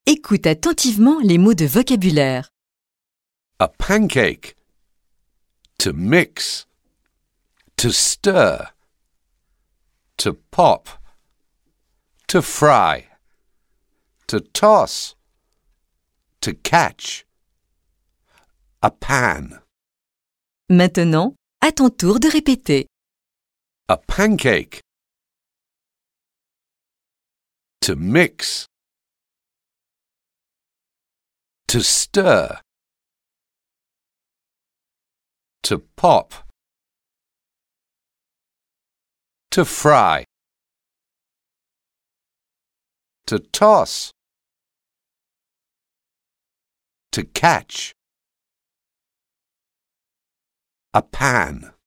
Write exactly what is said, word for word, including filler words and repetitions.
Écoute attentivement les mots de vocabulaire. A pancake. To mix. To stir. To pop. To fry. To toss. To catch. A pan. Maintenant, à ton tour de répéter. A pancake. To mix. To stir. To pop. To fry. To toss. To catch. A pan.